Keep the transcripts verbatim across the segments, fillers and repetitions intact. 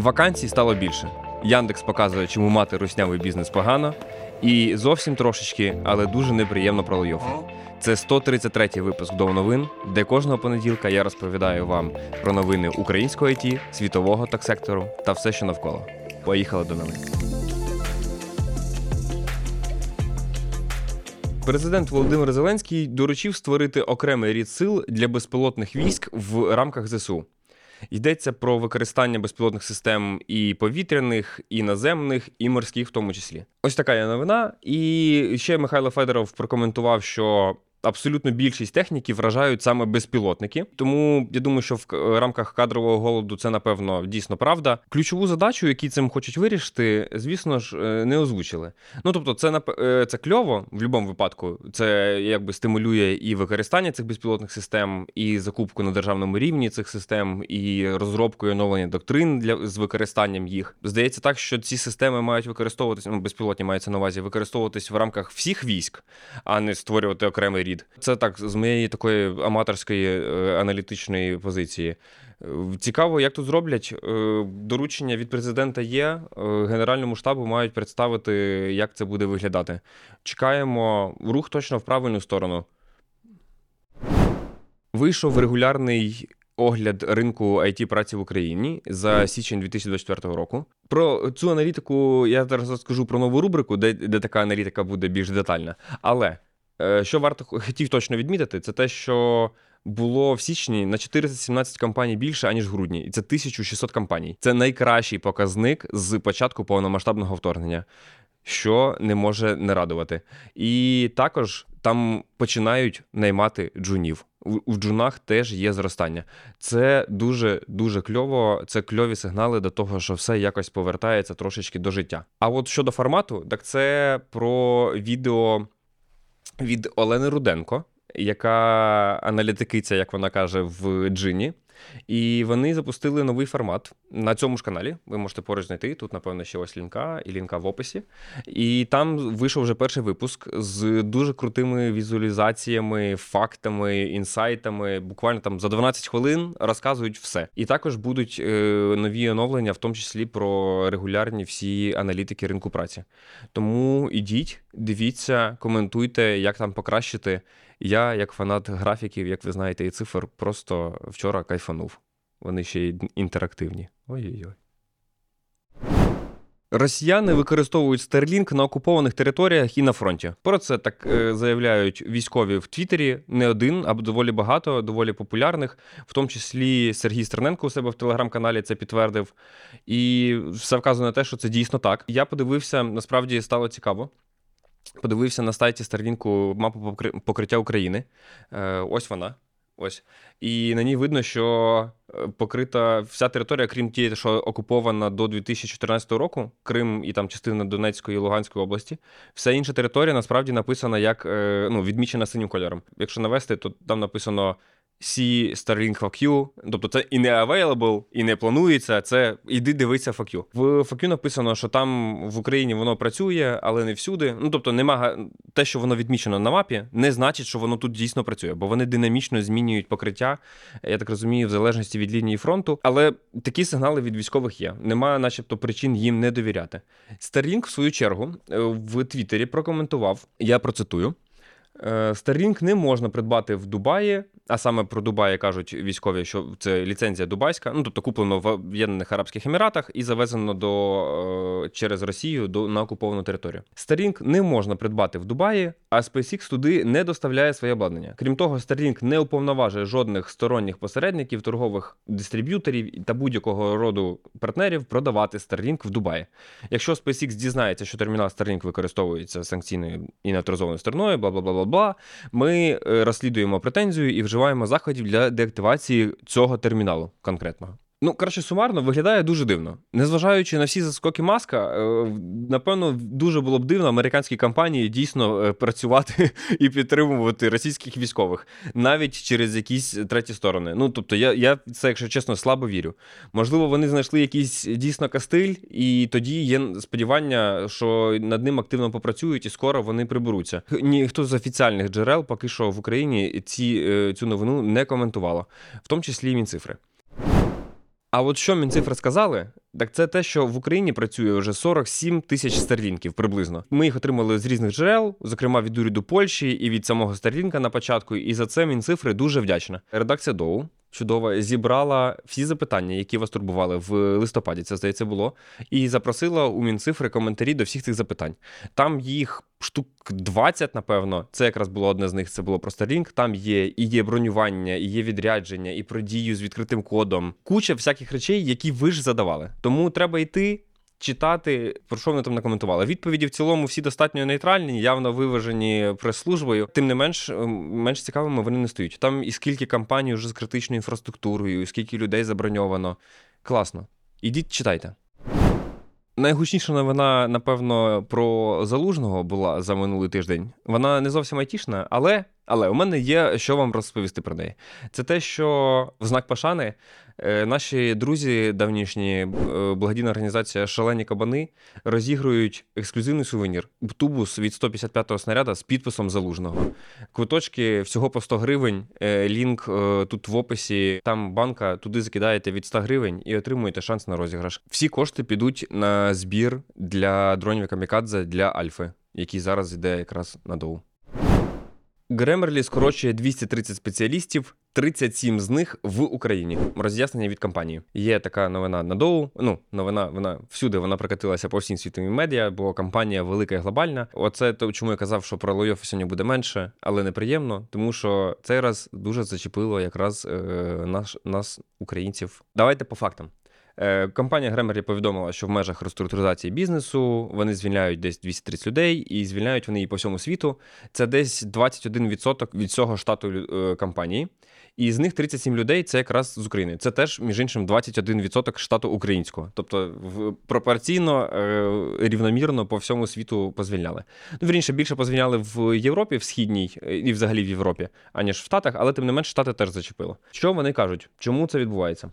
Вакансій стало більше. Яндекс показує, чому мати руснявий бізнес погано. І зовсім трошечки, але дуже неприємно про лайофи. Це сто тридцять третій випуск «До новин», де кожного понеділка я розповідаю вам про новини українського ай ті, світового тек-сектору та все, що навколо. Поїхали до новин. Президент Володимир Зеленський доручив створити окремий рід сил для безпілотних військ в рамках зе се у. Йдеться про використання безпілотних систем і повітряних, і наземних, і морських в тому числі. Ось така є новина. І ще Михайло Федоров прокоментував, що абсолютно більшість техніки вражають саме безпілотники. Тому я думаю, що в рамках кадрового голоду це, напевно, дійсно правда. Ключову задачу, яку цим хочуть вирішити, звісно ж, не озвучили. Ну, тобто, це, це кльово в будь-якому випадку. Це якби стимулює і використання цих безпілотних систем, і закупку на державному рівні цих систем, і розробку і оновлення доктрин для, з використанням їх. Здається так, що ці системи мають використовуватися, ну, безпілотні мається на увазі, використовуватись в рамках всіх військ, а не створювати окремий рід. Це так, з моєї такої аматорської е, аналітичної позиції. Цікаво, як тут зроблять. Е, доручення від президента є, е, Генеральному штабу мають представити, як це буде виглядати. Чекаємо, рух точно в правильну сторону. Вийшов регулярний огляд ринку ай ті-праці в Україні за січень дві тисячі двадцять четвертого року. Про цю аналітику я зараз розкажу про нову рубрику, де, де така аналітика буде більш детальна. Але що варто хотів точно відмітити, це те, що було в січні на чотириста сімнадцять компаній більше, аніж в грудні. І це тисяча шістсот компаній. Це найкращий показник з початку повномасштабного вторгнення, що не може не радувати. І також там починають наймати джунів. У джунах теж є зростання. Це дуже-дуже кльово, це кльові сигнали до того, що все якось повертається трошечки до життя. А от щодо формату, так це про відео від Олени Руденко, яка аналітикиця, як вона каже, в Джині. І вони запустили новий формат на цьому ж каналі. Ви можете поруч знайти. Тут, напевно, ще ось лінка і лінка в описі. І там вийшов вже перший випуск з дуже крутими візуалізаціями, фактами, інсайтами. Буквально там за дванадцять хвилин розказують все. І також будуть е, нові оновлення, в тому числі про регулярні всі аналітики ринку праці. Тому ідіть, дивіться, коментуйте, як там покращити. Я, як фанат графіків, як ви знаєте, і цифр, просто вчора кайфанув. Вони ще й інтерактивні. Ой-ой-ой. Росіяни використовують Starlink на окупованих територіях і на фронті. Про це так е, заявляють військові в Твіттері. Не один, а доволі багато, доволі популярних. В тому числі Сергій Стерненко у себе в телеграм-каналі це підтвердив. І все вказує на те, що це дійсно так. Я подивився, насправді стало цікаво. Подивився на сайті Starlink мапу покриття України. Ось вона. Ось. І на ній видно, що покрита вся територія, крім тієї, що окупована до дві тисячі чотирнадцятого року, Крим і там частина Донецької і Луганської області. Вся інша територія насправді написана як, ну, відмічена синім кольором. Якщо навести, то там написано See Starlink фак ю, тобто це і не available, і не планується, це іди дивися фак ю. В фак ю написано, що там в Україні воно працює, але не всюди. Ну, тобто нема, те, що воно відмічено на мапі, не значить, що воно тут дійсно працює, бо вони динамічно змінюють покриття, я так розумію, в залежності від лінії фронту. Але такі сигнали від військових є. Нема, начебто, причин їм не довіряти. Starlink, в свою чергу, в Твіттері прокоментував, я процитую, Starlink не можна придбати в Дубаї, а саме про Дубай кажуть військові, що це ліцензія дубайська, ну, тобто куплено в Об'єднаних Арабських Еміратах і завезено до, через Росію до, на окуповану територію. Starlink не можна придбати в Дубаї, а SpaceX туди не доставляє своє обладнання. Крім того, Starlink не уповноважує жодних сторонніх посередників, торгових дистриб'юторів та будь-якого роду партнерів продавати Starlink в Дубаї. Якщо SpaceX дізнається, що термінал Starlink використовується санкційною і неавторизованою стороною, бла-бла-бла-бла, ми розслідуємо претензію і вживаємо заходів для деактивації цього терміналу конкретного. Ну, коротше, сумарно, виглядає дуже дивно. Незважаючи на всі заскоки Маска, напевно, дуже було б дивно американській компанії дійсно працювати і підтримувати російських військових, навіть через якісь треті сторони. Ну, тобто, я, я це, якщо чесно, слабо вірю. Можливо, вони знайшли якийсь дійсно кастиль, і тоді є сподівання, що над ним активно попрацюють, і скоро вони приберуться. Ніхто з офіціальних джерел поки що в Україні ці, цю новину не коментувало, в тому числі і Мінцифри. А от що Мінцифри сказали, так це те, що в Україні працює вже сорок сім тисяч старлінків приблизно. Ми їх отримали з різних джерел, зокрема від уряду Польщі і від самого Старлінка на початку, і за це Мінцифри дуже вдячна. Редакція Доу чудова, зібрала всі запитання, які вас турбували в листопаді, це, здається, було, і запросила у Мінцифри коментарі до всіх цих запитань. Там їх штук двадцять, напевно, це якраз було одне з них, це було про Starlink, там є і є бронювання, і є відрядження, і про дію з відкритим кодом. Куча всяких речей, які ви ж задавали. Тому треба йти, читати, про що вони там накоментували. Відповіді в цілому всі достатньо нейтральні, явно виважені прес-службою. Тим не менш, менш цікавими вони не стають. Там і скільки компаній вже з критичною інфраструктурою, і скільки людей заброньовано. Класно. Ідіть, читайте. Найгучніша новина, напевно, про Залужного була за минулий тиждень. Вона не зовсім айтішна, але, але у мене є що вам розповісти про неї. Це те, що в знак пошани наші друзі давнішні, благодійна організація «Шалені кабани» розігрують ексклюзивний сувенір – тубус від сто п'ятдесят п'ятого снаряда з підписом Залужного. Квиточки всього по сто гривень, лінк тут в описі, там банка, туди закидаєте від сто гривень і отримуєте шанс на розіграш. Всі кошти підуть на збір для дронів камікадзе для Альфи, який зараз йде якраз на Доу. Grammarly скорочує двісті тридцять спеціалістів, тридцять сім з них в Україні. Роз'яснення від компанії. Є така новина на Доу. Ну, новина, вона всюди, вона прокатилася по всім світовим медіа, бо компанія велика і глобальна. Оце то, чому я казав, що про лайофи сьогодні буде менше, але неприємно, тому що цей раз дуже зачепило якраз е, наш, нас, українців. Давайте по фактам. Компанія Grammarly повідомила, що в межах реструктуризації бізнесу вони звільняють десь двісті тридцять людей, і звільняють вони її по всьому світу. Це десь двадцять один відсоток від всього штату компанії. І з них тридцять сім людей – це якраз з України. Це теж, між іншим, двадцять один відсоток штату українського. Тобто пропорційно, рівномірно по всьому світу позвільняли. Ну, вірніше, більше позвільняли в Європі, в Східній і взагалі в Європі, аніж в Штатах, але тим не менш Штати теж зачепило. Що вони кажуть? Чому це відбувається?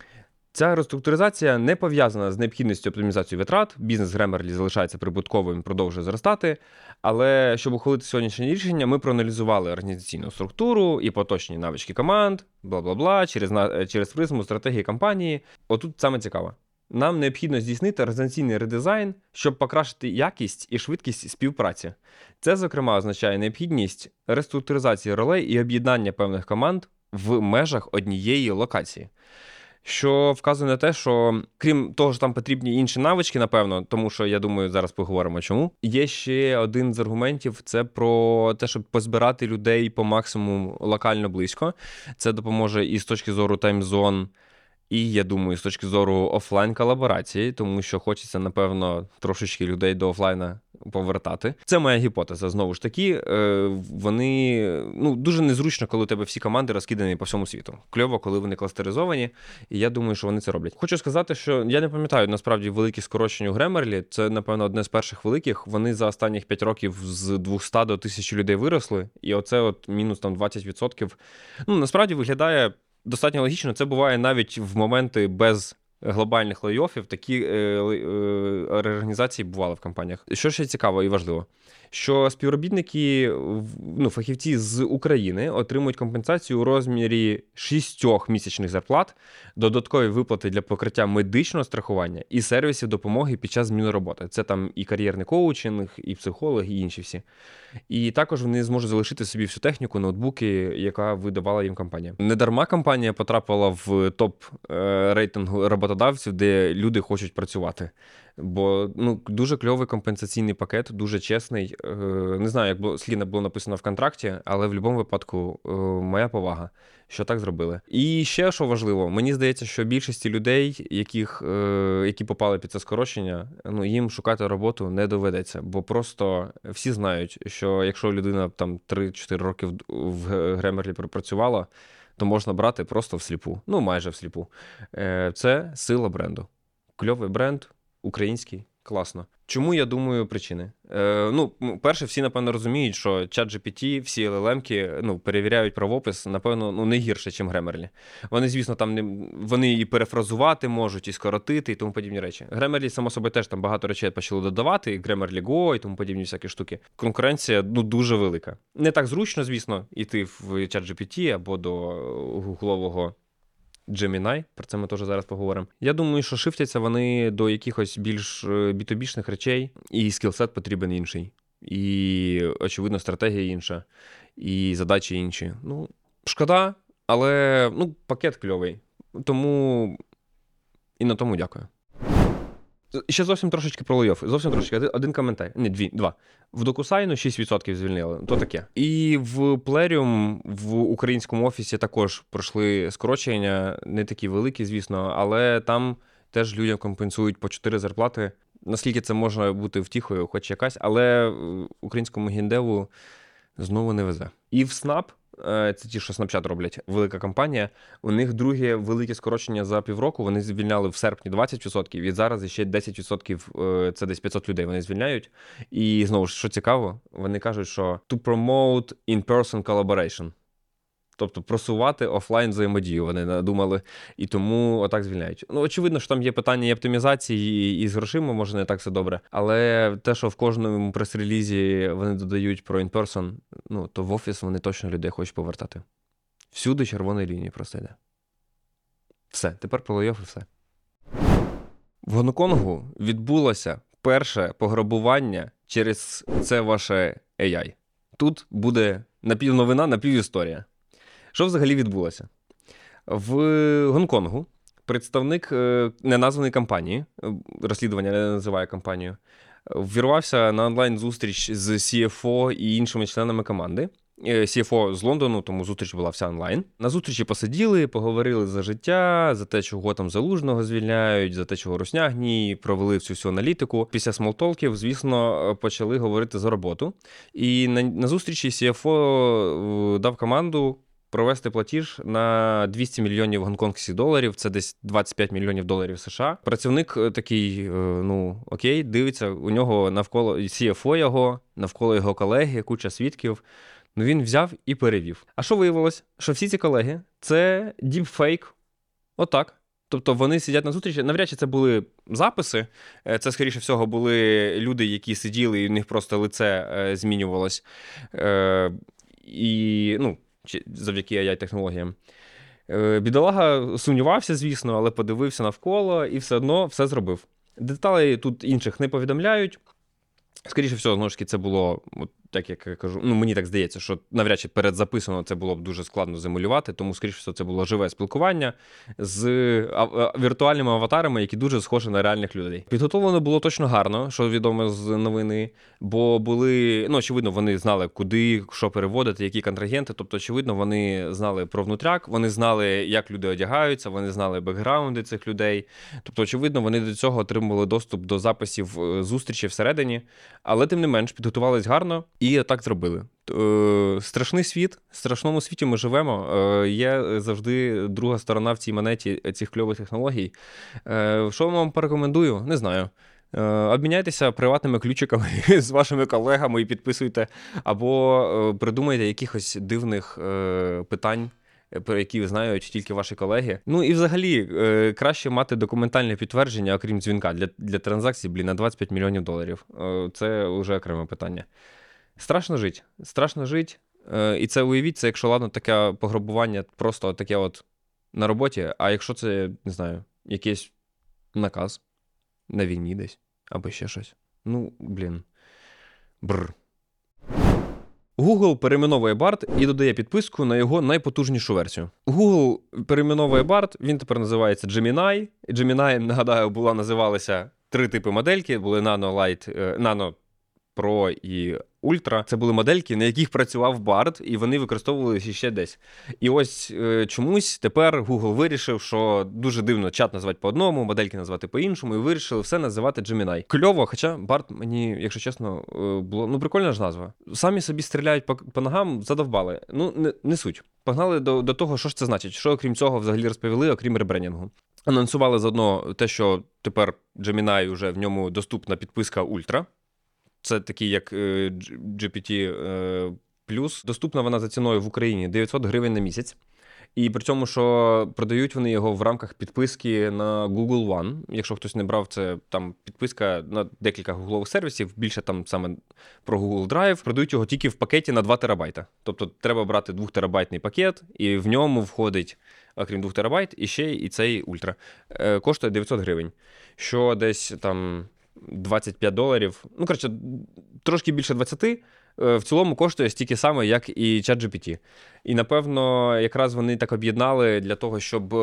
Ця реструктуризація не пов'язана з необхідністю оптимізації витрат, бізнес Grammarly залишається прибутковим і продовжує зростати, але щоб ухвалити сьогоднішнє рішення, ми проаналізували організаційну структуру і поточні навички команд, бла-бла-бла, через, через призму стратегії компанії. Отут саме цікаво. Нам необхідно здійснити організаційний редизайн, щоб покращити якість і швидкість співпраці. Це, зокрема, означає необхідність реструктуризації ролей і об'єднання певних команд в межах однієї локації. Що вказує на те, що крім того, що там потрібні інші навички, напевно, тому що, я думаю, зараз поговоримо чому. Є ще один з аргументів, це про те, щоб позбирати людей по максимуму локально близько. Це допоможе і з точки зору таймзон, і, я думаю, з точки зору офлайн-колаборації, тому що хочеться, напевно, трошечки людей до офлайна повертати. Це моя гіпотеза, знову ж таки. Вони, ну, дуже незручно, коли у тебе всі команди розкидані по всьому світу. Кльово, коли вони кластеризовані, і я думаю, що вони це роблять. Хочу сказати, що я не пам'ятаю, насправді, великі скорочення у Grammarly. Це, напевно, одне з перших великих. Вони за останніх п'ять років з двохсот до тисячі людей виросли, і оце от мінус там двадцять відсотків. Ну, насправді, виглядає достатньо логічно. Це буває навіть в моменти без глобальних лейофів, такі е, е, реорганізації бували в компаніях. Що ще цікаво і важливо, що співробітники, ну, фахівці з України отримують компенсацію у розмірі шістьох місячних зарплат, додаткові виплати для покриття медичного страхування і сервісів допомоги під час зміни роботи. Це там і кар'єрний коучинг, і психологи, і інші всі. І також вони зможуть залишити собі всю техніку, ноутбуки, яка видавала їм компанія. Недарма компанія потрапила в топ рейтингу роботодавців, де люди хочуть працювати. Бо, ну, дуже кльовий компенсаційний пакет, дуже чесний. Не знаю, як було, слідно було написано в контракті, але в будь-якому випадку моя повага, що так зробили. І ще, що важливо, мені здається, що більшості людей, яких, які попали під це скорочення, ну, їм шукати роботу не доведеться. Бо просто всі знають, що якщо людина там три-чотири роки в Grammarly пропрацювала, то можна брати просто всліпу. Ну, майже всліпу. Це сила бренду. Кльовий бренд, український, класно. Чому, я думаю, причини? Е, ну, перше, всі, напевно, розуміють, що ChatGPT, всі ел ел ем-ки, ну, перевіряють правопис, напевно, ну, не гірше, ніж Grammarly. Вони, звісно, там не, вони і перефразувати можуть, і скоротити, і тому подібні речі. Grammarly, само собою, теж там багато речей почали додавати, і Grammarly Go, і тому подібні всякі штуки. Конкуренція, ну, дуже велика. Не так зручно, звісно, йти в ChatGPT або до гуглового Gemini, про це ми теж зараз поговоримо. Я думаю, що шифтяться вони до якихось більш бі ту бі-шних речей, і скілсет потрібен інший. І, очевидно, стратегія інша, і задачі інші. Ну, шкода, але ну, пакет кльовий. Тому і на тому дякую. Ще зовсім трошечки про лейофи. Зовсім трошечки. Один коментар. Ні, дві, два. В DocuSign шість відсотків звільнили. То таке. І в Plerium в українському офісі також пройшли скорочення. Не такі великі, звісно, але там теж людям компенсують по чотири зарплати. Наскільки це може бути втіхою, хоч якась, але українському геймдеву знову не везе. І в Snap, це ті, що Snapchat роблять, велика компанія, у них друге велике скорочення за півроку, вони звільняли в серпні двадцять відсотків, і зараз ще десять відсотків, це десь п'ятсот людей вони звільняють. І знову ж, що цікаво, вони кажуть, що to promote in-person collaboration. Тобто просувати офлайн взаємодію, вони надумали, і тому отак звільняють. Ну, очевидно, що там є питання і оптимізації, і з грошима, може, не так все добре. Але те, що в кожному прес-релізі вони додають про in-person, ну, то в офіс вони точно людей хочуть повертати. Всюди червоної лінії просто йде. Все, тепер про лейоф і все. В Гонконгу відбулося перше пограбування через це ваше ей ай. Тут буде напівновина, напівісторія. Що взагалі відбулося? В Гонконгу представник неназваної компанії, розслідування не називає компанію, ввірвався на онлайн-зустріч з сі еф о і іншими членами команди. сі еф о з Лондону, тому зустріч була вся онлайн. На зустрічі посиділи, поговорили за життя, за те, чого там Залужного звільняють, за те, чого Русня гній, провели всю всю аналітику. Після смолтолків, звісно, почали говорити за роботу. І на, на зустрічі сі еф о дав команду провести платіж на двісті мільйонів гонконгських доларів, це десь двадцять п'ять мільйонів доларів США. Працівник такий, ну окей, дивиться, у нього навколо сі еф о його, навколо його колеги, куча свідків. Ну він взяв і перевів. А що виявилось? Що всі ці колеги – це діпфейк. Отак. Тобто вони сидять на зустрічі, навряд чи це були записи, це, скоріше всього, були люди, які сиділи, і в них просто лице е, змінювалось. Е, і, ну, завдяки ей ай-технологіям. Бідолага сумнівався, звісно, але подивився навколо і все одно все зробив. Деталей тут інших не повідомляють. Скоріше всього, знову ж таки, це було, от, так як я кажу, ну мені так здається, що навряд чи передзаписано це було б дуже складно замалювати, тому, скоріше всього, це було живе спілкування з віртуальними аватарами, які дуже схожі на реальних людей. Підготовлено було точно гарно, що відомо з новини, бо були, ну, очевидно, вони знали, куди, що переводити, які контрагенти, тобто, очевидно, вони знали про внутряк, вони знали, як люди одягаються, вони знали бекграунди цих людей, тобто, очевидно, вони до цього отримували доступ до записів зустрічі всередині, але, тим не менш, підготувались гарно і так зробили. Страшний світ, в страшному світі ми живемо. Є завжди друга сторона в цій монеті цих кльових технологій. Що вам порекомендую? Не знаю. Обміняйтеся приватними ключиками з вашими колегами і підписуйте, або придумайте якихось дивних питань, про які знають тільки ваші колеги. Ну і взагалі, краще мати документальне підтвердження, окрім дзвінка, для, для транзакцій, блін, на двадцять п'ять мільйонів доларів. Це вже окреме питання. Страшно жити. Страшно жити. І це уявіть, це якщо, ладно, таке пограбування просто таке от на роботі, а якщо це, не знаю, якийсь наказ на війні десь, або ще щось. Ну, блін. Бррр. Google перейменовує Bard і додає підписку на його найпотужнішу версію. Google перейменовує Bard, він тепер називається Gemini. Gemini, нагадаю, була, називалися три типи модельки, були Nano, Lite, Nano Pro і Ultra. Це були модельки, на яких працював Bard, і вони використовувалися ще десь. І ось е, чомусь тепер Google вирішив, що дуже дивно чат назвати по одному, модельки назвати по-іншому, і вирішили все називати Gemini. Кльово, хоча Bard мені, якщо чесно, було, ну прикольна ж назва. Самі собі стріляють по, по ногам, задовбали. Ну, не, не суть. Погнали до, до того, що ж це значить. Що, окрім цього, взагалі розповіли, окрім ребрендингу. Анонсували заодно те, що тепер Gemini, вже в ньому доступна підписка Ultra. Це такий, як джі пі ті плюс. Доступна вона за ціною в Україні дев'ятсот гривень на місяць. І при цьому, що продають вони його в рамках підписки на Google One. Якщо хтось не брав, це там підписка на декілька гуглових сервісів, більше там саме про Google Drive. Продають його тільки в пакеті на два терабайта. Тобто треба брати двохтерабайтний пакет, і в ньому входить окрім двох терабайт, і ще і цей ультра. Е, коштує дев'ятсот гривень, що десь там двадцять п'ять доларів. Ну, коротше, трошки більше двадцяти. В цілому коштує стільки саме, як і ChatGPT. І, напевно, якраз вони так об'єднали для того, щоб,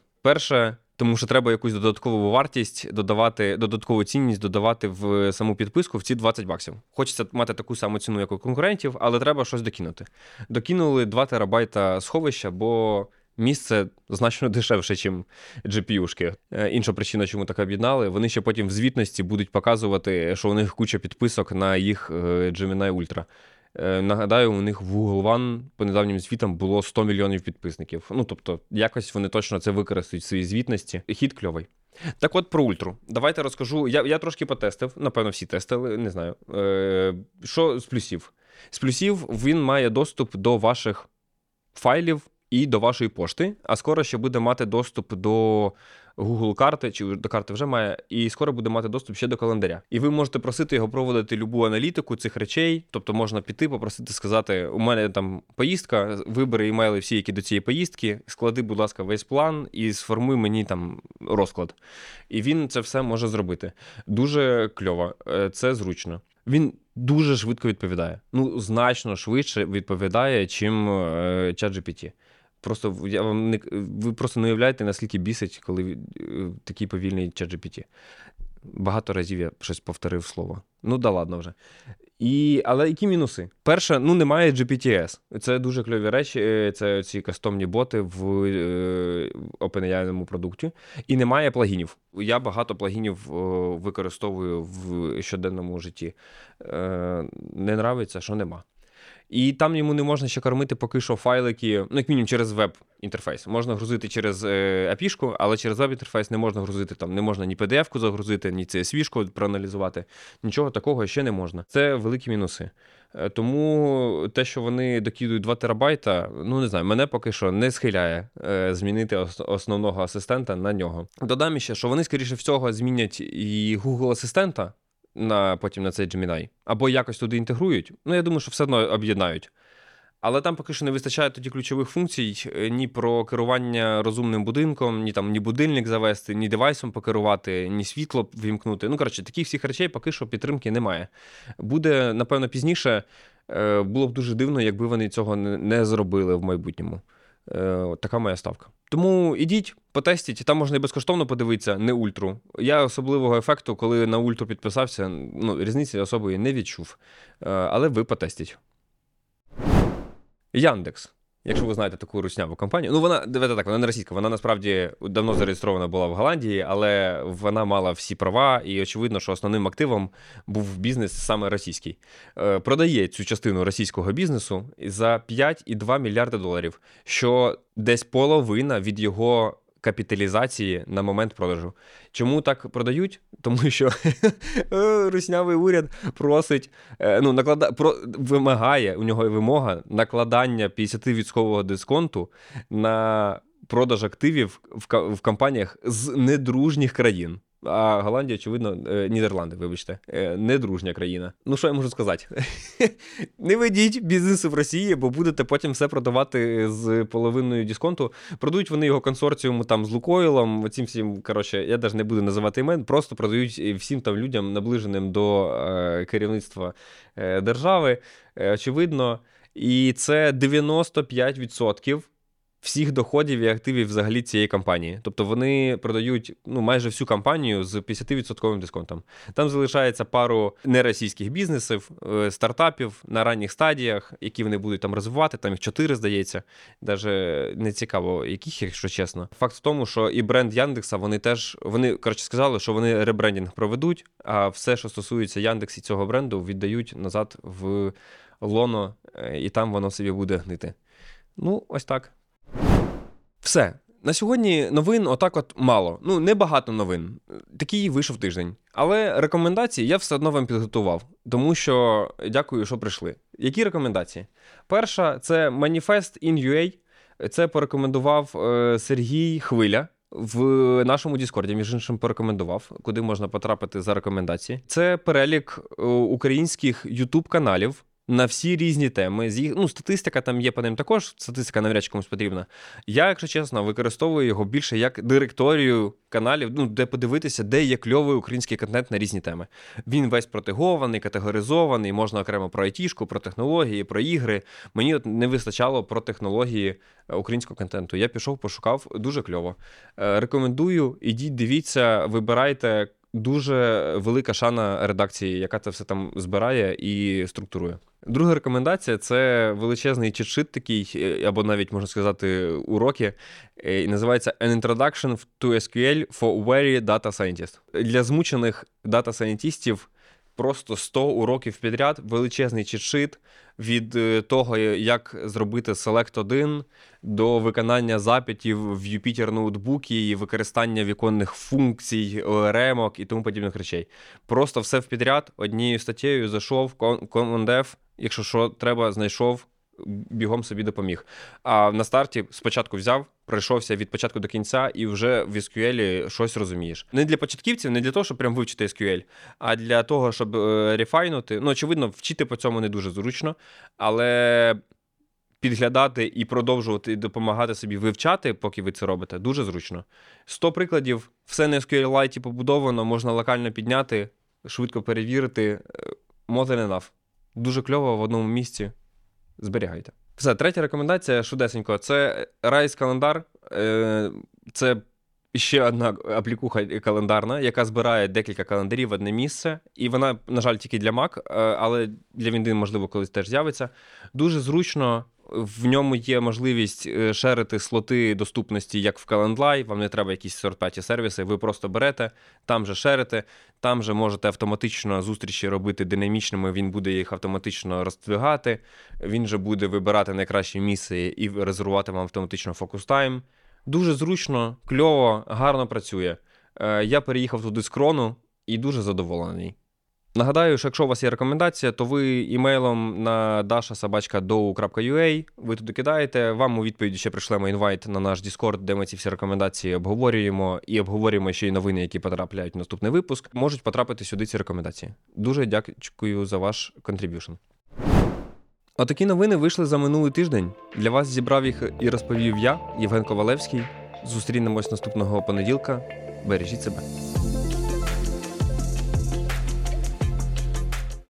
перше, тому що треба якусь додаткову вартість додавати, додаткову цінність додавати в саму підписку в ці двадцять баксів. Хочеться мати таку саму ціну, як у конкурентів, але треба щось докинути. Докинули два терабайта сховища, бо місце значно дешевше, ніж джі пі ю-шки. Інша причина, чому так об'єднали, вони ще потім в звітності будуть показувати, що у них куча підписок на їх Gemini Ultra. Нагадаю, у них в Google One по недавнім звітам було сто мільйонів підписників. Ну, тобто, якось вони точно це використають в своїй звітності. Хід кльовий. Так от про ультру. Давайте розкажу. Я, я трошки потестив, напевно, всі тестили, не знаю. Е, що з плюсів? З плюсів він має доступ до ваших файлів і до вашої пошти, а скоро ще буде мати доступ до Google карти, чи до карти вже має, і скоро буде мати доступ ще до календаря. І ви можете просити його проводити любу аналітику цих речей, тобто можна піти, попросити, сказати, у мене там поїздка, вибери імейли всі, які до цієї поїздки, склади, будь ласка, весь план і сформуй мені там розклад. І він це все може зробити. Дуже кльово, це зручно. Він дуже швидко відповідає. Ну, значно швидше відповідає, чим ChatGPT. Просто я вам не, ви просто не уявляєте, наскільки бісить, коли такий повільний ChatGPT. Багато разів я щось повторив слово. Ну, да ладно вже. І, але які мінуси? Перше, ну, немає джі пі ті ес. Це дуже кльові речі, це ці кастомні боти в е, OpenAI продукті. І немає плагінів. Я багато плагінів о, використовую в щоденному житті. Е, не нравиться, що нема. І там йому не можна ще кормити поки що файлики, ну, як мінімум, через веб-інтерфейс. Можна грузити через е, ей пі ай-шку, але через веб-інтерфейс не можна грузити, там, не можна ні пі ді еф-ку загрузити, ні цей ес ві шку проаналізувати. Нічого такого ще не можна. Це великі мінуси. Тому те, що вони докидують два терабайта, ну, не знаю, мене поки що не схиляє е, змінити ос- основного асистента на нього. Додам ще, що вони, скоріше всього, змінять і Google Асистента, на, потім на цей Gemini, або якось туди інтегрують. Ну, я думаю, що все одно об'єднають. Але там поки що не вистачає тоді ключових функцій ні про керування розумним будинком, ні там ні будильник завести, ні девайсом покерувати, ні світло вімкнути. Ну, коротше, таких всіх речей поки що підтримки немає. Буде, напевно, пізніше. Було б дуже дивно, якби вони цього не зробили в майбутньому. Така моя ставка. Тому ідіть, потестіть, там можна і безкоштовно подивитися, не ультру. Я особливого ефекту, коли на ультру підписався, ну, різниці особої не відчув. Але ви потестіть. Яндекс. Якщо ви знаєте таку русняву компанію. Ну, вона, дивіться так, вона не російська, вона насправді давно зареєстрована була в Голландії, але вона мала всі права, і очевидно, що основним активом був бізнес саме російський. Е, продає цю частину російського бізнесу за п'ять цілих два мільярда доларів, що десь половина від його капіталізації на момент продажу. Чому так продають? Тому що руснявий уряд просить, ну, наклада, про, вимагає, у нього вимога накладання п'ятдесят відсотків дисконту на продаж активів в, в компаніях з недружніх країн. А Голландія, очевидно, Нідерланди, вибачте, недружня країна. Ну, що я можу сказати? Не ведіть бізнесу в Росії, бо будете потім все продавати з половиною дисконту. Продають вони його консорціуму там з Лукойлом, оцім всім, коротше, я навіть не буду називати імен, просто продають всім там людям, наближеним до е, керівництва е, держави, е, очевидно. І це дев'яносто п'ять відсотків всіх доходів і активів взагалі цієї компанії. Тобто вони продають, ну, майже всю компанію з п'ятдесят відсотків дисконтом. Там залишається пару неросійських бізнесів, стартапів на ранніх стадіях, які вони будуть там розвивати, там їх чотири, здається. Даже не цікаво, яких, якщо чесно. Факт в тому, що і бренд Яндекса, вони теж, вони, коротше, сказали, що вони ребрендінг проведуть, а все, що стосується Яндекс і цього бренду, віддають назад в лоно, і там воно собі буде гнити. Ну, ось так. Все. На сьогодні новин отак от мало. Ну, небагато новин. Такий вийшов тиждень. Але рекомендації я все одно вам підготував. Тому що дякую, що прийшли. Які рекомендації? Перша – це Manifest in ю ей. Це порекомендував е, Сергій Хвиля. В нашому Діскорді, між іншим, порекомендував, куди можна потрапити за рекомендації. Це перелік е, українських ютуб-каналів, на всі різні теми. З їх, ну, статистика там є по ним також, статистика навряд чи комусь потрібна. Я, якщо чесно, використовую його більше як директорію каналів, ну, де подивитися, де є кльовий український контент на різні теми. Він весь протегований, категоризований, можна окремо про айтішку, про технології, про ігри. Мені от не вистачало про технології українського контенту. Я пішов, пошукав, дуже кльово. Рекомендую, ідіть, дивіться, вибирайте. Дуже велика шана редакції, яка це все там збирає і структурує. Друга рекомендація – це величезний чит-шит такий, або навіть, можна сказати, уроки. І називається An Introduction to ес кю ель for Weary Data Scientists. Для змучених дата-сайентістів просто сто уроків підряд, величезний чит-шит від того, як зробити Select один до виконання запитів в Юпітер ноутбуки і використання віконних функцій, о ар ем-ок і тому подібних речей. Просто все в підряд, однією статтєю зайшов, Command-F, якщо що треба, знайшов, бігом собі допоміг. А на старті спочатку взяв, пройшовся від початку до кінця і вже в ес кю ель щось розумієш. Не для початківців, не для того, щоб прям вивчити ес кю ель, а для того, щоб е, рефайнути. Ну, очевидно, вчити по цьому не дуже зручно, але підглядати і продовжувати допомагати собі вивчати, поки ви це робите, дуже зручно. сто прикладів, все на ес кю ель-лайті побудовано, можна локально підняти, швидко перевірити. More than enough. Дуже кльово в одному місці. Зберігайте. Все, третя рекомендація, швидесенько, це Rise-календар. Це ще одна аплікуха календарна, яка збирає декілька календарів в одне місце. І вона, на жаль, тільки для Mac, але для Windows, можливо, колись теж з'явиться. Дуже зручно. В ньому є можливість шерити слоти доступності, як в Calendly, вам не треба якісь сорт-п'яті сервіси, ви просто берете, там же шерите, там же можете автоматично зустрічі робити динамічними, він буде їх автоматично роздвигати, він же буде вибирати найкраще місце і резервувати вам автоматично фокус-тайм. Дуже зручно, кльово, гарно працює. Я переїхав туди з Крону і дуже задоволений. Нагадаю, що якщо у вас є рекомендація, то ви імейлом на dasha собака доу крапка ю а, ви туди кидаєте, вам у відповіді ще прийшлемо інвайт на наш Discord, де ми ці всі рекомендації обговорюємо і обговорюємо ще й новини, які потрапляють в наступний випуск. Можуть потрапити сюди ці рекомендації. Дуже дякую за ваш контриб'юшн. Отакі новини вийшли за минулий тиждень. Для вас зібрав їх і розповів я, Євген Ковалевський. Зустрінемось наступного понеділка. Бережіть себе.